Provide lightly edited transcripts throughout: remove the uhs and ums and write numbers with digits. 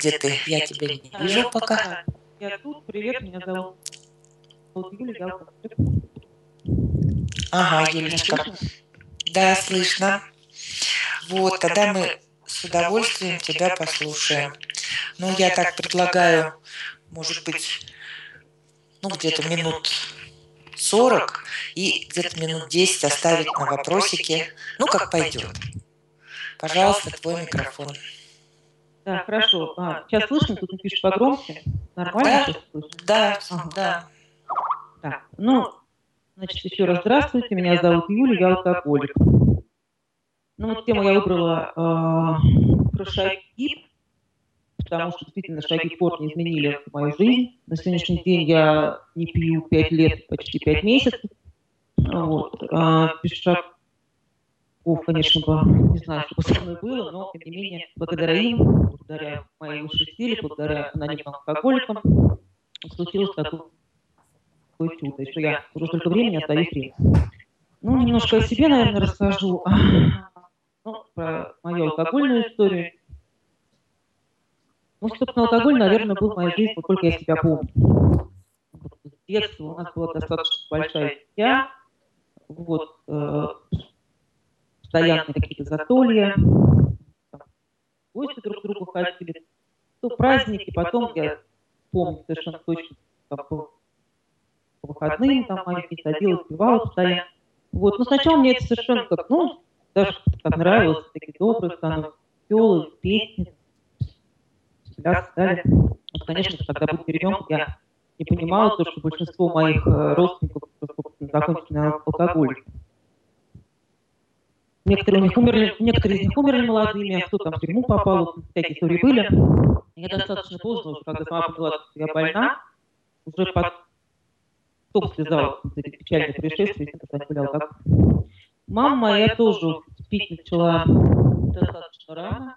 где ты? Я тебя не вижу пока. Я тут. Привет, меня зовут Юля. Ага, Юлечка. Да, слышно. Вот, тогда мы с удовольствием тебя послушаем. Ну, я так предлагаю, может быть, где-то минут 40 и где-то минут 10 оставить на вопросики. Ну, как пойдет. Пожалуйста, твой микрофон. Да, хорошо. Сейчас слышно? Тут напишешь погромче. Нормально сейчас слышно? Да, да. Так, значит, еще раз здравствуйте. Меня зовут Юля, я алкоголик. Вот тему я выбрала про шаги, потому что действительно шаги корни изменили мою жизнь. На сегодняшний день я не пью 5 лет, почти 5 месяцев. Вот. Без шагов, конечно, не знаю, что бы со мной было, но, тем не менее, благодаря им, благодаря моей высшей силе, благодаря анонимным алкоголикам, случилось такое чудо, что я уже столько времени остаюсь рядом. Немножко о себе, наверное, расскажу. Про мою алкогольную историю. Собственно, алкоголь, наверное, был в моей жизни, только я себя помню. С детства у нас была достаточно большая семья. Постоянные какие-то застолья. Гости друг к другу ходили. То праздники, потом я помню совершенно точно, по выходным там маленький садилась, пивала постоянно. Но сначала мне это совершенно даже так нравилось, такие добрые становятся, веселые, песни, пляс, далее. Конечно, когда был ребенком, я не понимала то, что большинство моих родственников закончили на алкоголь. Некоторые из них умерли молодыми, а кто там в тюрьму попал, всякие истории были. Я достаточно поздно, когда сама поняла, что я больна, уже потом связала эти печальные происшествия, когда были алкоголь. Мама моя тоже пить начала достаточно рано.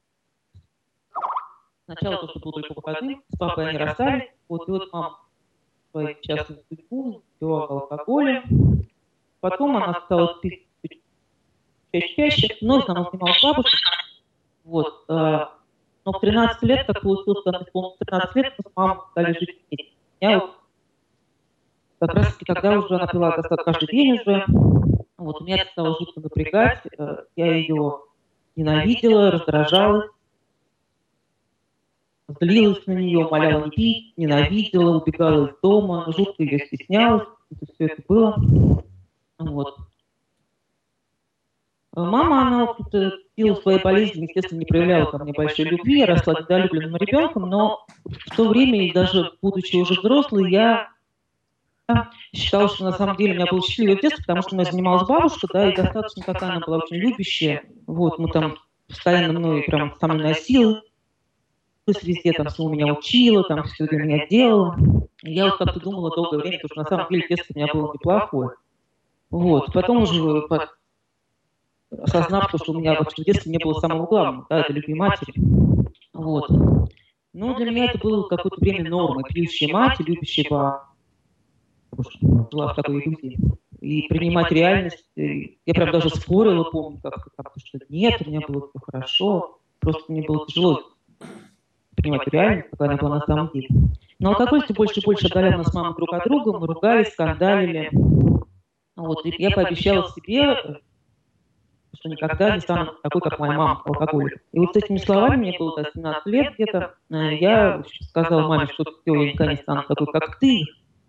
Сначала то, что было только выходным, с папой они расстались. И мама свою частную судьбу пила алкоголя. Потом она стала пить чаще, но в основном снималась с бабушкой. Но в 13 лет, так получилось, когда мне исполнилось 13 лет, мы с мамой стали жить вместе. Я как раз таки тогда уже она пила достаточно каждый день уже. Меня это стало жутко напрягать. Я ее ненавидела, раздражалась, злилась на нее, умоляла не пить, ненавидела, убегала из дома, жутко ее стеснялась. Все это было. Мама, она в силу своей болезни, естественно, не проявляла ко мне большой любви. Я росла недолюбленным ребенком, но в то время, и даже будучи уже взрослой, я считала, что на самом деле у меня было счастливое детство, потому что у меня занималась бабушка, да, и достаточно такая она была очень любящая. Мы там постоянно мной прям со мной носилась везде, там все у меня учила, там все для меня делала. И я как-то думала долгое время, потому что на самом деле детство у меня было неплохое. Потом уже осознав, что у меня вообще в детстве не было самого главного, да, это любви матери. Но для меня это было какое-то время нормой. Пьющая мать, любящая бабушка. Жила в такой иллюзии. И принимать реальность, я прям даже спорила, помню, как-то, что нет, у меня было все хорошо. Просто мне было тяжело принимать реальность, какая она была на самом деле. Но алкоголь все больше и больше отдалял нас с мамой друг от друга, мы ругались, скандалили. И я пообещала себе, что никогда не стану такой, как моя мама, алкоголик. И с этими словами, мне было 17 лет где-то, я сказала маме, что все, я никогда не стану такой, как ты.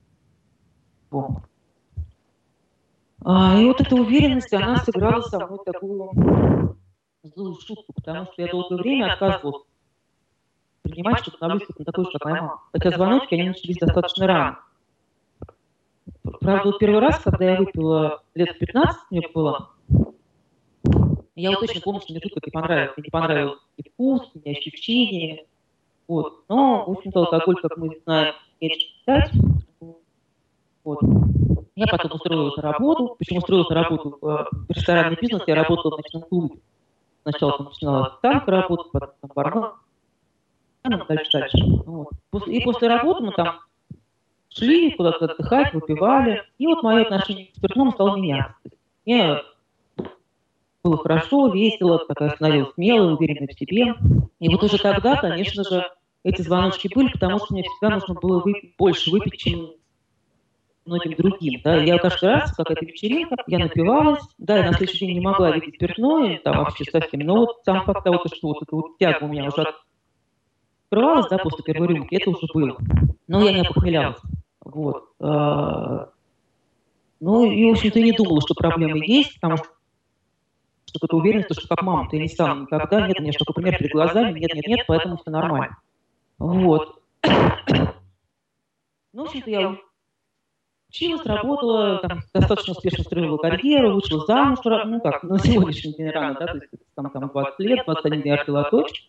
И эта уверенность, она сыграла со мной такую злую шутку, потому что я долгое время отказывалась принимать, что становлюсь такой же, как моя мама. Хотя звоночки, они начались достаточно рано. Правда, первый раз, когда я выпила лет 15, мне было, я точно помню, что мне жутко не понравилось. Мне не понравился и вкус, и ощущение. Но, в общем-то, алкоголь, как мы знаем, не читать. Я потом устроилась на работу. Почему устроилась на работу? В ресторанный бизнес я работала в ночном клубе. Сначала там начинала официантка работать, потом там барменом, дальше. И после работы мы там шли куда-то отдыхать, выпивали. И мое отношение к спиртному стало меняться. Мне было хорошо, весело, такая становилась смелой, уверенной в себе. И вот уже тогда, конечно же, эти звоночки были, потому что мне всегда нужно было больше выпить, чем многим другим. Да. Я каждый раз, какая-то вечеринка, я напивалась, да, и на следующий день не могла видеть спиртное, там вообще совсем. Но вот сам факт того, что вот эта вот тяга у меня уже открывалась, да, после первой рюмки, это уже было. Но я не опохмелялась. Вот. Ну, и, в общем-то, и не думала, что проблемы есть, потому что какая-то уверенность, что как мама-то я не стану никогда, нет, у меня что, пример перед глазами, нет, поэтому все нормально. Вот. Ну, в общем-то, я училась, работала, там, достаточно успешно строила карьеру, вышла замуж, ну как, на сегодняшний день рано, да, то есть там 20 лет, 21 я родила дочь.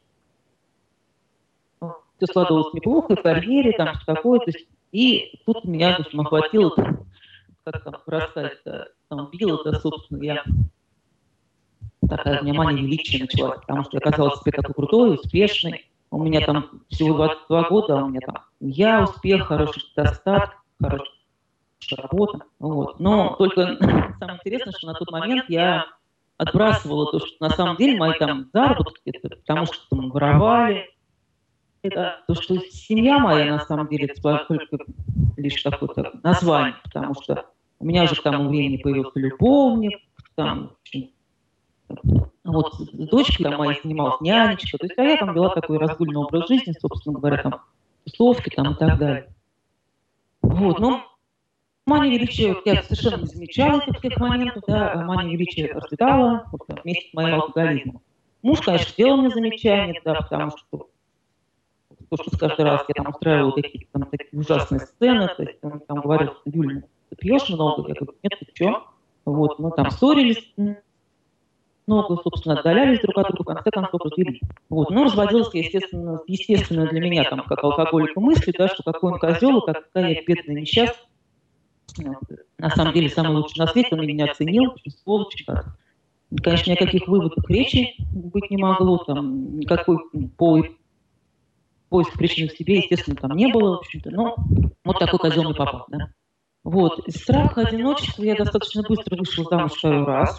Все складывалось неплохо, в карьере, там, все такое, то есть, и тут меня, в общем, охватило, как там, рассказать, там, било, да, собственно, я такая у меня мания величия началась, потому что я оказалась себе такой крутой, успешной. У меня там всего 22 года, у меня там я, успех, хороший достаток, хорошая работа. Вот. Но только самое интересное, что на тот момент я отбрасывала то, что на самом деле мои там заработки, это потому что там воровали, это то, что семья моя на самом деле это только лишь такое название, потому что у меня уже к тому времени появился любовник, там, вот дочка там моя занималась нянечка, то есть, а я там вела такой разгульный образ жизни, собственно говоря, там, тусовки там и так далее. Вот, ну, мания величия, я совершенно не замечала этих всех моментов, да, мания величия расцветала вот, вместе с моим алкоголизмом. Муж, конечно, сделал мне замечание, да, потому что то, что каждый раз я там устраивала какие-то там такие ужасные сцены, то есть он там говорил, что Юля, ты пьешь много? Я говорю, нет, ты что? Вот, мы там ссорились много, собственно, отдалялись друг от друга, в конце концов развелись. Вот. Но разводилась я, естественно, для меня, там, как алкоголика, мыслью, да, что какой он козел, и какая я бедная несчастная. На самом деле, самый лучший на свете, он меня оценил, сволочь. Конечно, ни о каких выводах речи быть не могло, там, никакой поиск причины в себе, естественно, там не было, в общем-то, но вот такой козел мне попал, да. Вот. Из страха одиночества я достаточно быстро вышла замуж второй раз.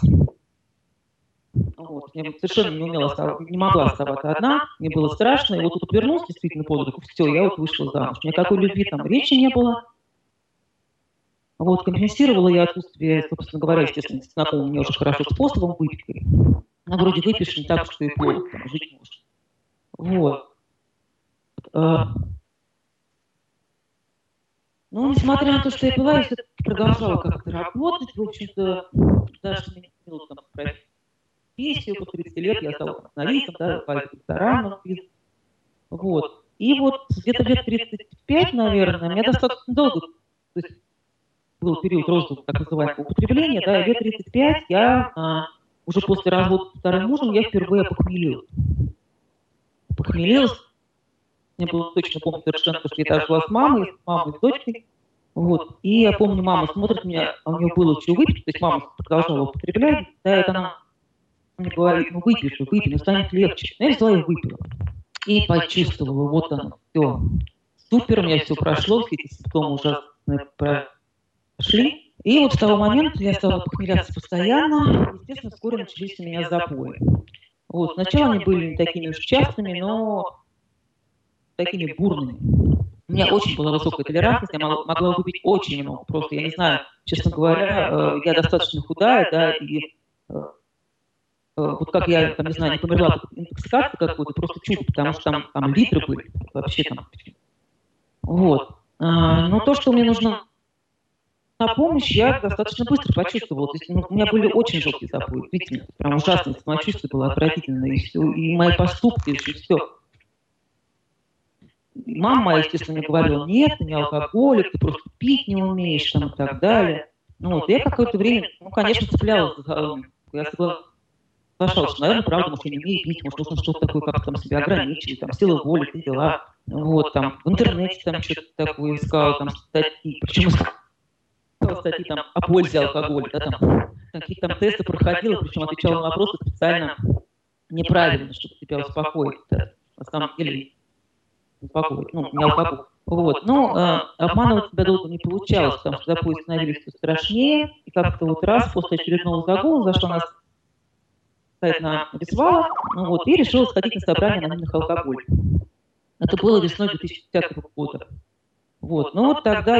Вот. Я совершенно не могла оставаться одна, мне было страшно, и вот тут вернулся действительно под руку, все, я вот вышла замуж. Никакой любви там речи не было. Вот, компенсировала я отсутствие, собственно говоря, естественно, знакомым мне уже хорошо способом выпивкой. Ну, вроде выпьешь, не так, что и плохо, там, жить можешь. Вот. Ну, несмотря на то, что я пила, я все-таки продолжала как-то работать, в общем-то, даже сменила там профессию, после 30 лет я стала журналистом, да, по ресторанам, вот. И вот где-то лет 35, наверное, меня достаточно долго, то есть был период роста так называемого употребления, да, и лет 35 я уже после развода с вторым мужем я впервые похмелилась. Я было точно помню совершенно, что я даже жила с мамой, с дочкой. Вот. И я помню, мама смотрит меня, а у нее было что выпить, то есть мама продолжала употреблять, да, это она мне говорит, ну выпьешь, ну станет легче. Я взяла и выпила. И почувствовала, вот оно, все. Супер, у меня все прошло, все эти симптомы ужасные прошли. И вот с того момента я стала похмеляться постоянно. Естественно, вскоре начались у меня запои. Вот. Сначала они были не такими уж частыми, но такими бурными. У меня очень была высокая толерантность, я могла выпить очень много. Просто, я не знаю, честно говоря, я достаточно худая, да, и вот как я, там, не знаю, не померла от интоксикации какой-то, просто чудо, потому что там литры были, вообще там. Вот. Но то, что мне нужно на помощь, я достаточно быстро почувствовала. То есть, у меня были очень жесткие запои, видите, прям ужасное самочувствие было отвратительное, и все, и мои поступки, и все. Мама моя, естественно, мне говорила, нет, ты не алкоголик, ты просто пить не умеешь, там, и так далее. Ну вот, я какое-то время, ну, конечно, цеплялась за я соглашалась, что, наверное, правда, может, я не умею пить, может, нужно что-то такое, как там себя ограничить, там, сила воли, ты дела. Вот, там, в интернете там что-то такое искала, там, статьи, причем искала статьи там о пользе алкоголя, да, там, какие-то там тесты проходила, причем отвечала на вопросы специально неправильно, чтобы тебя успокоить, да, на самом деле, успокоить, ну, не алкоголь. Вот. Но обманывать себя долго не получалось, потому что запои становились все страшнее. И как-то вот раз после очередного загула зашла ходить на весвала, вот, и решила сходить на собрание анонимных алкоголиков. Это было весной 2010 года. Вот. Но вот тогда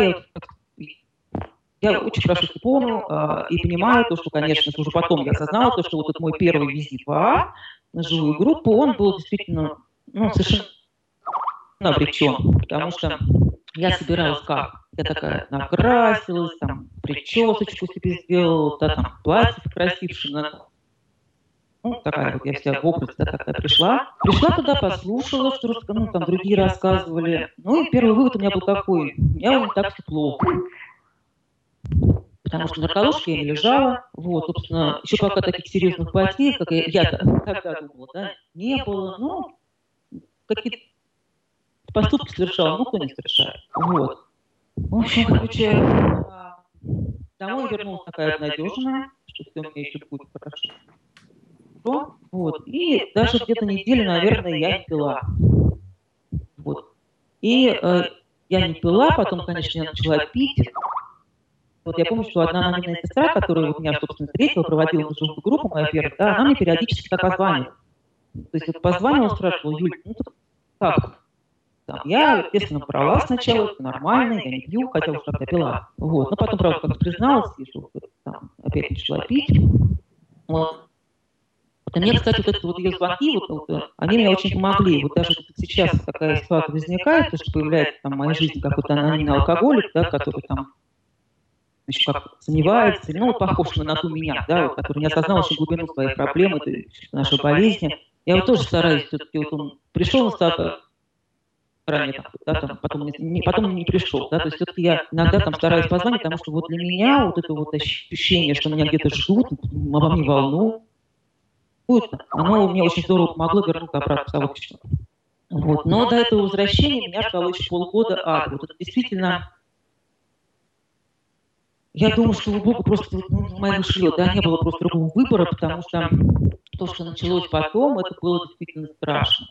я очень хорошо помню и понимаю то, что, конечно, уже потом я осознала то, что вот этот мой первый визит в АА на живую группу, он был действительно совершенно обречен, потому что я собиралась как? Я такая накрасилась, там, причесочку себе сделала, да, там, платье покрасившее, такая вот я вся в образе, да, такая пришла. Пришла туда, послушала, что там другие рассказывали. Ну и первый вывод у меня был такой: я не так все плохо. Потому что на нарколожке я не лежала. Вот, собственно, еще пока таких серьезных потерь, как я тогда думала, да, не было. Ну, какие-то поступки совершала, кто не совершает. Вот. В общем, короче, домой вернулась такая обнадеженная, что все у меня еще будет хорошо. Вот. И даже где-то неделю, наверное, я не пила. Вот. И я не пила, потом, конечно, я начала пить. Вот я помню, что одна анонимная сестра, которая вот меня, собственно, встретила, проводила на живую группу, моя первая, да, она мне периодически так позванивала. То есть вот позванивала, спрашивала: Юль, ну тут как? Там, я, естественно, брала сначала, это нормально, я не пью, хотя уж тогда пила. Вот. Но потом, правда, как призналась, и что там, опять начала пить. Вот. И мне, кстати, вот это вот ее звонки, они мне очень помогли. Вот даже сейчас такая ситуация возникает, то, что появляется там в моей жизни какой-то анонимный алкоголик, да, который там еще как сомневается, ну, вот похож на ту меня, да, вот, который не осознал еще глубину своей проблемы, нашей болезни. Я вот тоже стараюсь, все-таки вот он пришел на собрание, да, там, потом не пришел, да, то есть все-таки я иногда там стараюсь позвонить, потому что вот для меня вот это вот ощущение, что меня где-то ждут, обо мне волнуют, оно мне очень здорово помогло вернуть обратно в сообщество. Вот. Но до этого возвращения меня ждало еще полгода ада. Вот это действительно... Я думаю, что у Бога просто моего шло, да, не было просто другого выбора, потому что то, что началось потом, это было действительно страшно.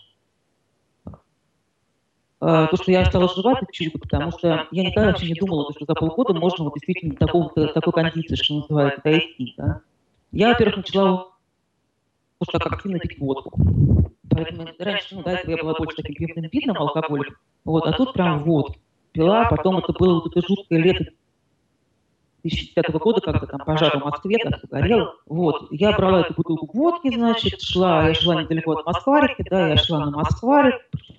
То, что я осталась жива, это чудо, потому что я никогда вообще не думала, что за полгода можно вот действительно до такой кондиции, что называется, дойти. Да. Я, во-первых, начала так активно пить водку. Поэтому раньше, до этого я была больше таким пивным видным алкоголиком. Вот, а тут прям водку пила, потом это было вот это жуткое лето 2010 года, когда там пожар в Москве, там все горело. Вот, я брала эту бутылку водки, значит, я шла недалеко от Москварики, да, я шла на Москварик,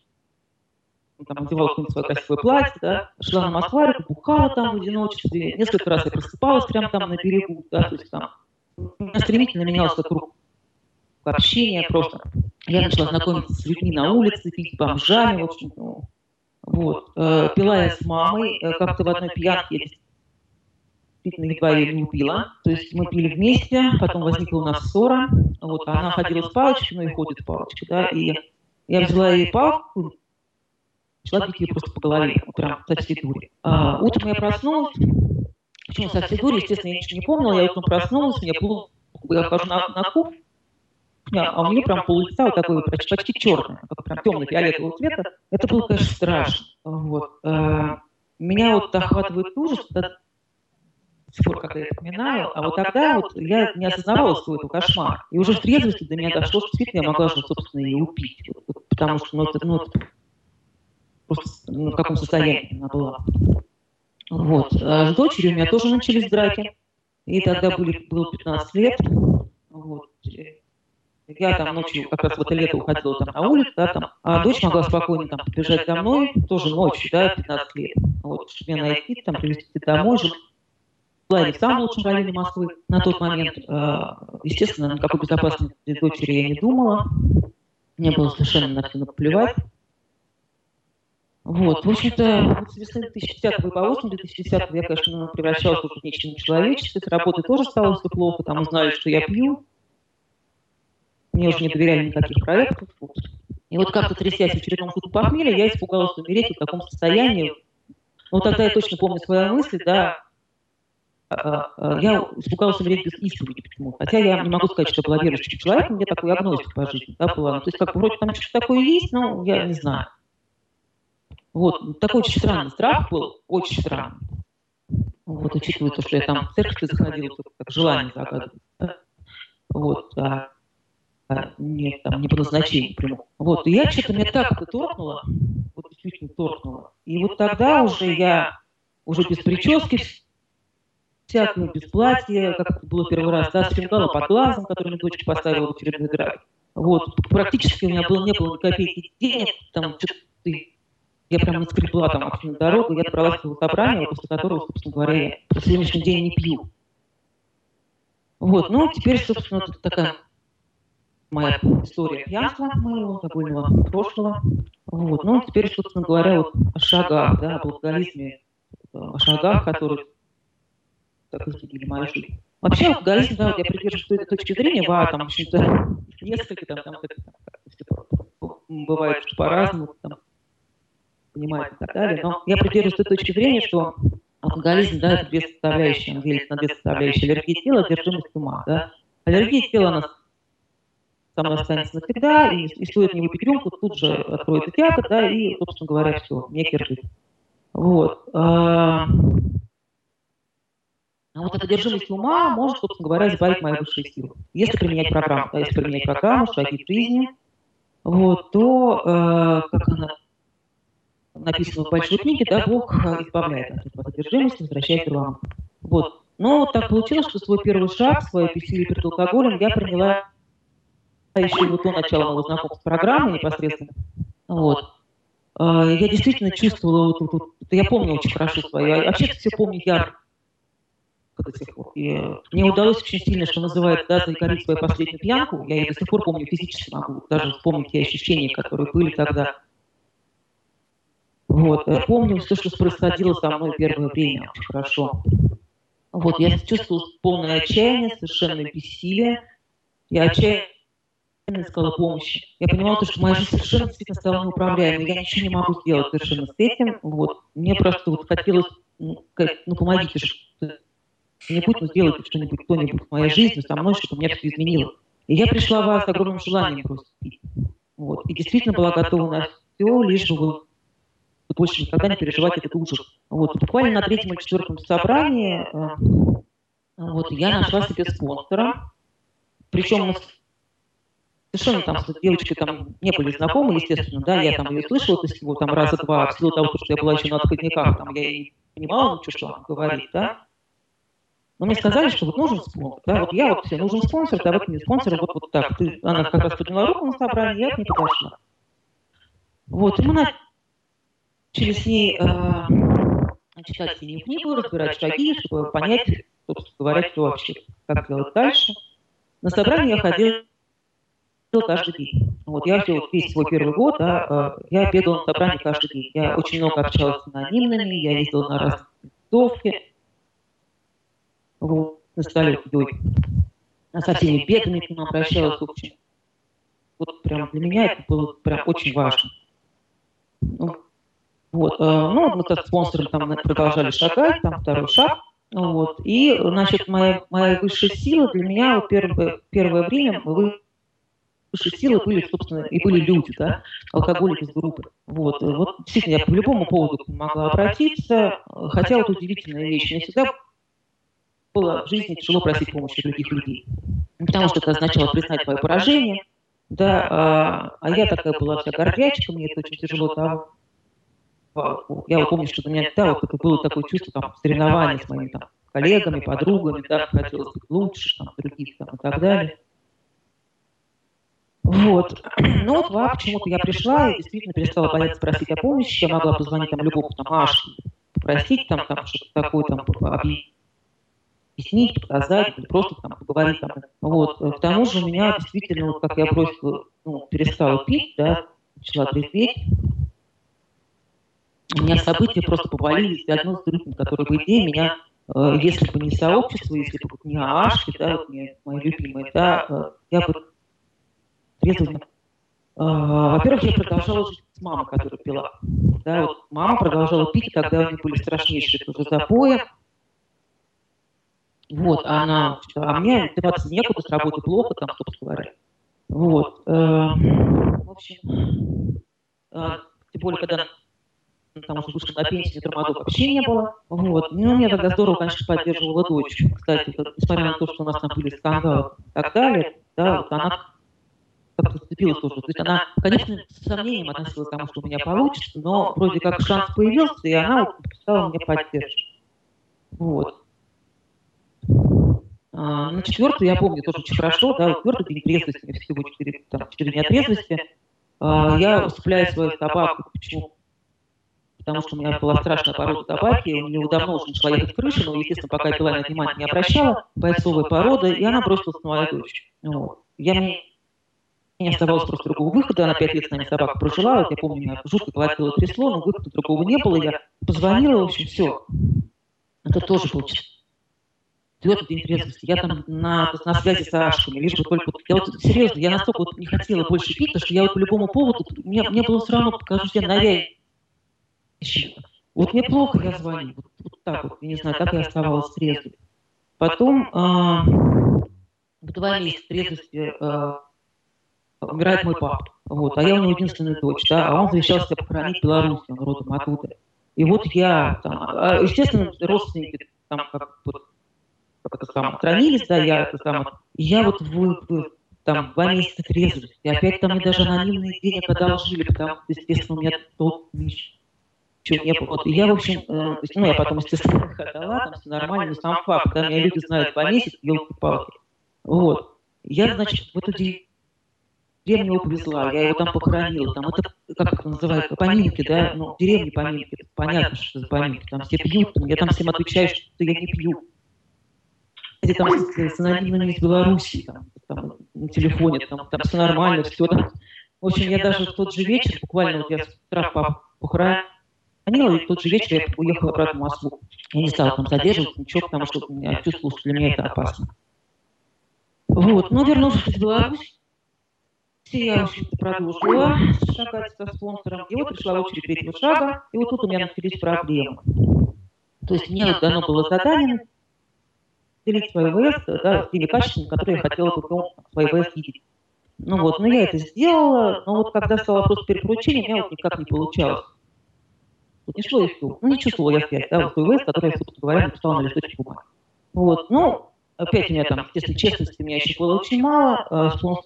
там одевала какое-нибудь свое красивое платье, да, шла на Москварику, бухала там в одиночестве, несколько раз я просыпалась прямо там на берегу, да, то есть там стремительно менялся круг общения просто. Я начала знакомиться с людьми на улице, пить с бомжами, в общем, вот. Пила я с мамой, как-то в одной пьянке я действительно едва ее не убила. То есть мы пили вместе, потом возникла у нас ссора, вот, она ходила с палочкой, ну и ходит с палочкой, да, и я взяла ей палку, начала бить ее просто по голове, прям со всей дури. Утром я проснулась, почему со всей дури, естественно, я ничего не помнила, я утром проснулась, мне плохо, я хожу на кухню, а у нее прям пол лица вот такое почти черное, как прям темно-фиолетового цвета. Это было, конечно, страшно. Вот. Меня вот охватывает ужас, до сих пор, когда я вспоминаю, а вот тогда вот я не осознавала свой этот кошмар. И уже в трезвости до меня дошло, что действительно я могла же, собственно, ее убить. Потому что, это просто в каком состоянии она была. Вот. С дочерью у меня тоже начались драки. Ей тогда было 15 лет. Вот. Я там ночью, как раз в это лето уходила там на улицу, да, там, а дочь могла спокойно там побежать за мной, тоже ночью, да, 15 лет. Вот, чтобы меня найти, там, привезти домой, жила я в самом лучшем районе Москвы на тот момент. Естественно, никакой безопасности для дочери я не думала. Мне было совершенно на все наплевать. Вот, в общем-то, с весны 2010 по осень 2010 я, конечно, превращалась в нечто нечеловеческое, с работы тоже стало все плохо, там узнали, что я пью. Мне уже не доверяли никаких проектов. И вот как-то трясясь в очередном суду похмелья, я испугалась умереть в таком состоянии. Но тогда я точно помню свою мысль, да, я испугалась умереть без исповеди почему-то. Хотя я не могу сказать, что я была верующим человеком, у меня такой агностик по жизни, да, была. То есть как бы вроде там что-то такое есть, но я не знаю. Вот, такой очень странный страх был, очень странный. Вот, учитывая то, что я там в церковь заходила, как желание загадывать. Да? Вот, да. не по назначению приму. Вот, и я что-то, мне так это торкнуло, вот действительно торкнуло. И вот тогда уже я, уже без прически, всякую, без платья, как это было первый раз, да, с фингала под глазом, который мне дочка поставила в очередной драке. Вот, практически у меня было, не было ни копейки денег, там, что-то я прям наскребла там вообще на дорогу, я добралась до собрания, после которого, собственно говоря, я по сегодняшний день не пью. Вот, ну, теперь, собственно, вот такая моя история пьянства моего алкогольного прошлого. Вот, ну, теперь, собственно говоря, вот о шагах, да, о алкоголизме, о шагах, которые так изменили мою жизнь. Вообще, алкоголизм, да, вот я придерживаюсь этой точки зрения, там, в общем-то, несколько, бывает, что по-разному, там, понимать и так далее, но я придерживаюсь той точки зрения, что алкоголизм, да, это две составляющие, он делится на две составляющие: аллергия тела, одержимость ума, да. Аллергия тела, она со мной останется навсегда, и стоит не выпить рюмку, тут же откроется тяга, да, и, собственно говоря, все, не кирпич. Вот. А вот эта одержимость ума может, собственно говоря, избавить мои высшие силы. Если применять программу, да, если применять программу «Шаги в жизни», вот, то, как она написано в большой книге, да, Бог избавляет от одержимости, возвращает вам. Вот. Но вот так получилось, что свой первый шаг, свое бессилие перед алкоголем я приняла еще вот до начала моего знакомства с программой непосредственно. Вот. Я действительно чувствовала, я помню очень хорошо свою, вообще все помню ярко до сих пор. И мне удалось очень сильно, что называется, да, закорить свою последнюю пьянку. Я ее до сих пор помню физически, могу даже вспомнить те ощущения, которые были тогда. Вот. Я помню все, что происходило со мной в первое время, очень хорошо. Вот. Я чувствовала полное отчаяние, совершенно бессилие. Я отчаянно искала помощи. Я понимала, что моя жизнь совершенно действительно стала неуправляемой. Я ничего не могу сделать совершенно с этим. Вот. Мне просто вот хотелось, сказать, помогите же что-нибудь, сделайте что-нибудь, кто-нибудь в моей жизни со мной, чтобы меня все изменило. И я пришла вас с огромным желанием просто пить. Вот. И действительно была готова на все, лишь бы вы больше никогда не переживать этот ужас. Вот. Буквально на третьем или четвертом собрании вот, я нашла себе спонсора. Причем мы совершенно там с девочкой там не были знакомы, естественно, да, я там ее слышала до всего там раза два, в силу того, что я была еще на отходниках, там я и не понимала ничего, что она говорит, да. Но мне сказали, что вот нужен спонсор, да, вот я вот все, нужен спонсор, давайте мне спонсора, вот так. Она как раз подняла руку на собрании, я к ней подошла. Вот, и мы начали с ней читать синюю книгу, разбирать шаги, чтобы понять, собственно говоря, что вообще, как делать дальше. На собрание я ходила каждый день. Вот, я весь свой первый год, да, я бегала на собрание каждый день. Я очень много общалась с анонимными, я ездила на разные тусовки, вот, на столе йоги. Со всеми бедами к ним обращалась, в общем. Вот прям для меня это было прям очень важно. Вот, ну, мы с спонсором там продолжали шагать, там второй шаг, вот, и, значит, моя высшая сила для меня вот первое время высшие силы были, собственно, и были люди, да, алкоголики из группы. Вот, вот действительно, я по любому поводу могла обратиться, хотя вот удивительная вещь, мне всегда было в жизни тяжело просить помощи других людей, потому что это означало признать свое поражение, да, а я такая была вся гордячка, мне это очень тяжело давалось. Я вот помню, что у меня, да, вот это было такое чувство там соревнования с моими там коллегами, подругами, да, хотелось быть лучше, там, других там и так далее. Вот. Ну вот почему-то я пришла и действительно перестала бояться просить о помощи. Я могла позвонить там любому там Ашке, попросить там что-то такое, там, объяснить, показать, или просто там поговорить там. Вот. К тому же у меня действительно, вот как я бросила, перестала пить, да, начала трезветь. У меня события просто повалились одно с другим, которые, по идее, меня, если бы не сообщество, если бы не Ашки, да, вот не мои любимые, да, я бы трезвым. Во-первых, я продолжала жить с мамой, которая пила. Да, вот мама продолжала пить, и тогда у нее были страшнейшие тоже запои. Вот, а мне деваться некуда, с работы плохо, там, собственно говоря. Вот. В общем, тем более, когда там уже вышла на пенсию, тормозов вообще не было. Вот. Ну, меня тогда здорово, конечно, поддерживала дочь. Кстати, несмотря на то, что у нас там были скандалы и так далее, да, вот она как-то зацепилась тоже. То есть она, конечно, с сомнением относилась к тому, что у меня получится, но вроде как шанс появился, и она вот стала мне поддерживать. Вот. На четвертый, я помню, тоже очень хорошо, да, вот четвертый день трезвости, мне всего 4 дня трезвости, я усыпляю свою собаку. Почему? Потому что у меня была страшная порода собаки, у нее давно уже начала ехать крыша, но, естественно, пока я пила, она внимания не обращала, бойцовая порода, и она бросилась на мою дочь. Вот. Мне не оставалось просто другого выхода, она 5 лет с нами собака прожила, вот я помню, меня жутко колотило, трясло, но выхода другого не было, я позвонила, в общем, все. Это тоже был четвертый день трезвости. Я там на связи с Ашками, лишь бы только... Я вот серьезно, я настолько вот не хотела больше пить, потому что я вот по любому поводу, мне было все равно, покажу себе навязчиво. Вот мне плохо, я звоню. Вот так вот, я не знаю, так я оставалась трезвой. Потом в 2 месяца трезвости умирает мой папа. Вот, а я у него единственная дочь, да, а он завещал себя похоронить в Беларуси, он родом оттуда. И вот я там, естественно, родственники там как это самое, хранились, да, я вот там 2 месяца трезвости, и опять там мне даже анонимные денег одолжили, потому что, естественно, у меня толком ничего не было. Вот, и я, в общем, я потом, естественно, их отдала, там все нормально, но сам факт, да, меня люди знают 2 месяца, елки-палки. Вот. Я, значит, в эту деревню его повезла, я его там похоронила, там это, как это называется, поминки, да, ну, деревни поминки, понятно, что это поминки, там все пьют, я там всем отвечаю, что я не пью. Где там с анонимными из Беларуси, там на телефоне, там все нормально, все там. В общем, я даже в тот же вечер, буквально вот я с утра папу похоронила, и в тот же вечер я уехала обратно в Москву. Я не стала там задерживаться, ничего, потому что я чувствовала, что для меня это опасно. Вот, но вернувшись в Беларусь, я, в общем-то, продолжила шагать со спонсором, и вот пришла очередь третьего шага, и вот тут у меня начались проблемы. То есть мне вот дано было задание делить свой ВС, да, теми качествами, которые я хотела потом свой ВС видеть. Ну вот, но я это сделала, но вот когда стало вопрос перепоручения, у меня вот никак не получалось. Вот не шло и все. Ну, не чувствовала я связь, да, вот свой ВС, который я, собственно говоря, написала на листочке бумаги. Вот, ну, опять у меня там, естественно, честности у меня еще было очень мало, спонсор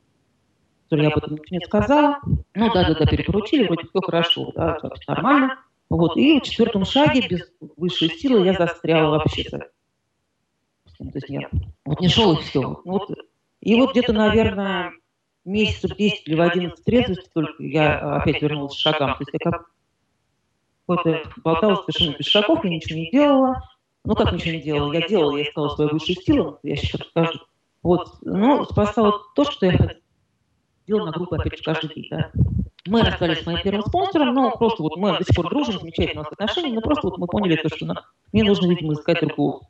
я об этом ничего не сказала. Ну, да, перепоручили, вроде все хорошо, да, нормально. Вот, и в 4-м шаге без высшей силы я застряла вообще. То есть я вот не шел и все. Вот. И вот где-то, наверное, месяцев 10 или в 11 трезвости только я опять вернулась к шагам. То есть я как-то болталась совершенно без шагов, я ничего не делала. Ну, как ничего не делала? Я искала свою высшую силу, я сейчас расскажу. Вот, но спасало то, что я ходила на группу опять же каждый день. Да. Мы расстались с моим первым спонсором, но просто вот мы до сих пор дружим, замечательные у нас отношения, но просто вот мы поняли то, что мне нужно, видимо, искать другого.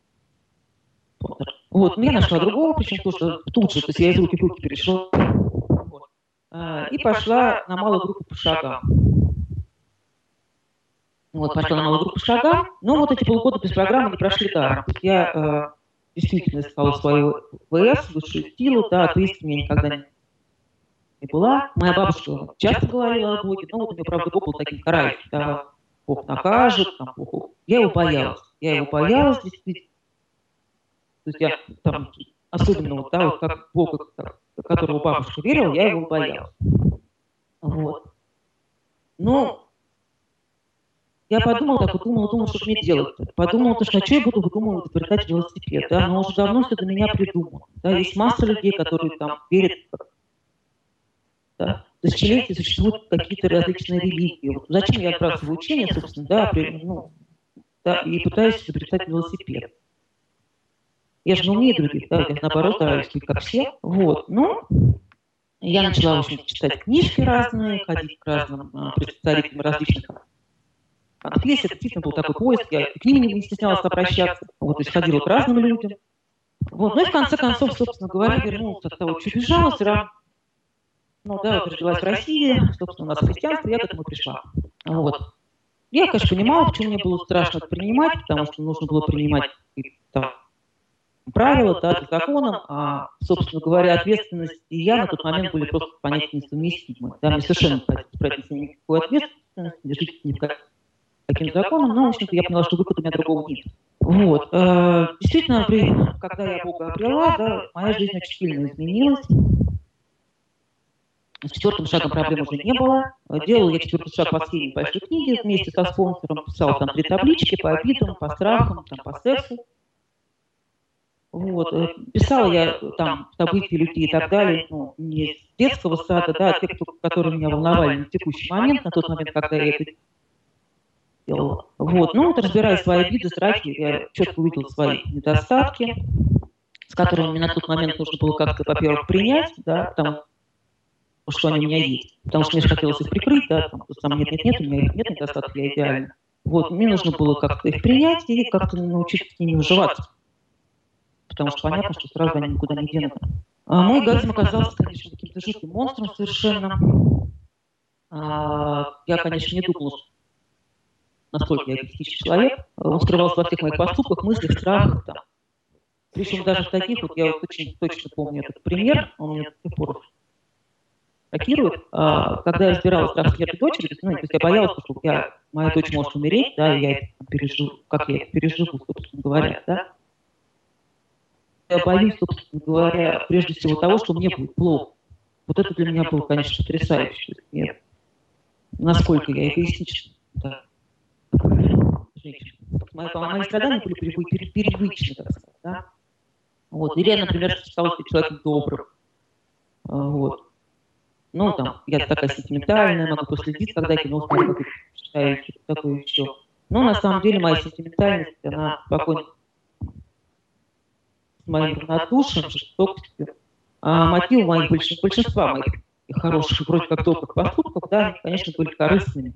Вот, я нашла другого, причем тоже тут же, то есть я из руки в руки перешла. Вот. И пошла на малую группу по шагам. Вот, пошла на малую группу по шагам, но вот эти полгода без программы не прошли даром. То есть я действительно искала свою ВС, высшую силу, да, атеист у меня никогда не была. Моя бабушка часто говорила о Боге, но вот у нее, правда, Бог был таким карающим, да, Бог накажет, там, Бог. Я его боялась, действительно. То есть я там, особенно вот, да, вот как Бога, которого бабушка верила, я его боялась. Вот. Но я подумала, так вот думала, что мне делать. Подумала, что я буду выдумывать, изобретать велосипед, да, но уже давно все до меня придумано. Да, есть масса людей, которые там верят, да. Тысячелетия существуют какие-то различные религии. Вот зачем я отбрасываю учение, собственно, да, и пытаюсь изобретать велосипед. Я же не умею других, да, я наоборот стараюсь быть как все. Вот, ну, я начала, в общем, читать книжки разные, ходить к разным представителям различных конфессий. Это действительно был такой поиск, я к ним не стеснялась обращаться, вот, то есть ходила к разным людям. Вот, ну и в конце концов, собственно говоря, вернулась от того, что бежала, все равно, ну да, вот родилась в России, собственно, у нас христианство, я к этому пришла. Вот. Я, конечно, понимала, почему мне было страшно это принимать, потому что нужно было принимать там правила, да, по законам, собственно говоря, ответственность и я на тот момент были просто понятия несовместимы. Да, мне совершенно не хотелось брать никакой ответственности, не жить ни по каким законам, но, в общем-то, я поняла, что выхода у меня другого нет. Вот. Действительно, когда я Бога обрела, да, моя жизнь очень сильно изменилась. С четвертым шагом проблем уже не было. Делал я четвертый шаг по схеме большой книги вместе со спонсором. Писал там 3 таблички по обидам, по страхам, там, по сексу. Вот. Писала я там события людей и так далее, ну, не с детского сада, да, а те, которые меня волновали на текущий момент, на тот момент, когда я это делала. Вот. Ну, вот, разбирая свои обиды, страхи, я четко увидела свои недостатки, с которыми мне на тот момент нужно было как-то, во-первых, принять, да, потому что они у меня есть. Потому что мне же хотелось их прикрыть, да, там, нет, у меня их нет недостатков, я идеальна. Вот, мне нужно было как-то их принять и как-то научиться с ними уживаться. Потому что понятно, что сразу они никуда не денутся. А мой Газм оказался, конечно, каким-то жутким монстром совершенно. Я, конечно, не думала, насколько я эгоистичный человек. Он скрывался во всех моих поступках, мыслях, страхах. Там. Причем даже в таких, вот я вот очень точно помню этот пример, он меня до сих пор шокирует. Когда я разбирала страх смерти дочери, ну, то есть я боялась, что моя дочь может умереть, да, и я это переживу, как я это переживу, собственно говоря, да. Я боюсь, собственно говоря, прежде всего того, что мне будет плохо. Вот это для меня было, конечно, потрясающе. Нет. Насколько я эгоистична. Да. Мои страдания были привычны, так сказать. Да? Вот. Или я, например, считала себя человеком добрым. Вот. Ну, там, я такая сентиментальная, могу проследить, когда кино смотрю, читаю, что-то такое еще. Но на самом деле моя сентиментальность, она спокойно с моим равнодушием, жестокостью. А мотивы моих большинства моих хороших, вроде как добрых поступков, да, они, конечно, были корыстными.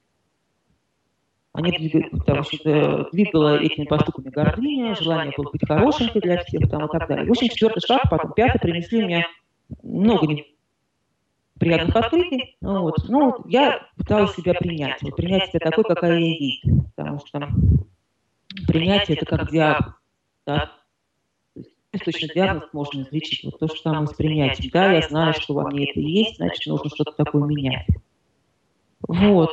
Они двигало этими поступками гордыня, желание было быть хорошенькой для всех там, и так далее. В общем, четвертый шаг, потом пятый принесли мне много неприятных открытий. Вот. Ну, я пыталась себя принять. Вот, принять себя такой, какая я есть. Потому что принятие – это как диагноз. Да? Точно диагноз можно излечить. Вот то же самое с принятием. Да, я знаю, что во мне это есть, значит, нужно что-то такое менять. Вот.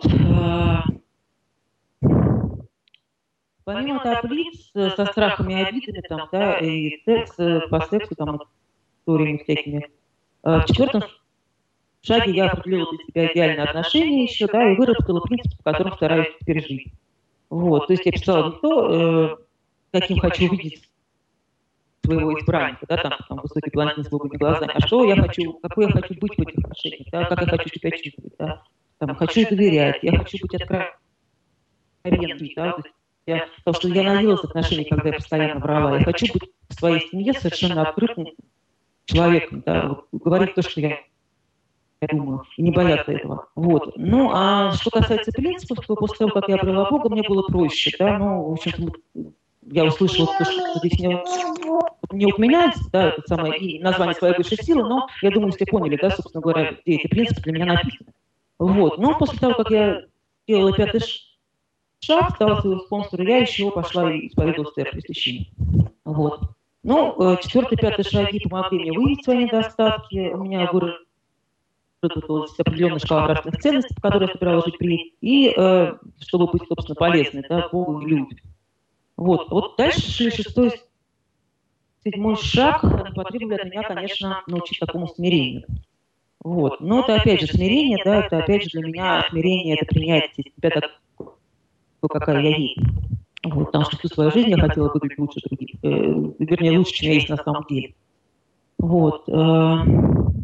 Помимо таблиц со страхами и обидами, там, да, и по сексу, там, историями всякими, в четвертом шаге я определила для себя идеальные отношения еще, да, и выработала принцип, по которому стараюсь теперь жить. Вот. То есть я писала не то, каким хочу увидеть своего избранника, да, там высокий блондин с голубыми глазами, а что я хочу, какой я хочу быть в этих отношениях, да, как я хочу себя чувствовать, да, там, хочу доверять, я хочу быть откровенной, да, потому что я навелась отношений, когда я постоянно врала, я хочу быть в своей семье совершенно открытым человеком, да, вот, говорить то, что я думаю, и не бояться этого. Вот. Ну, а что касается принципов, то после того, как я обрела Бога, мне было проще, да, ну, в общем, я услышала, что здесь не упоминается, да, это самое название своей высшей силы, но я думаю, все поняли, да, собственно говоря, где эти принципы для меня написаны. Вот. Но после того, как я делала пятый шаг, стала своего спонсора, я еще пошла и исповедовала свое просвещение. Вот. Ну, четвертый, пятый шаги помогли мне выявить свои недостатки, у меня выработалась определенная шкала нравственных ценностей, по которой я собиралась жить при, и чтобы быть, собственно, полезной, да, Богу и людям. Вот. Вот дальше шли шестой, седьмой шаг, потребовали от меня, конечно, научить такому смирению. Вот. Но это опять же смирение, да, это опять же для меня смирение, это принятие себя такой, какая я есть. Вот, потому что всю свою жизнь я хотела выглядеть лучше других, вернее, лучше, чем я есть на самом деле. Вот.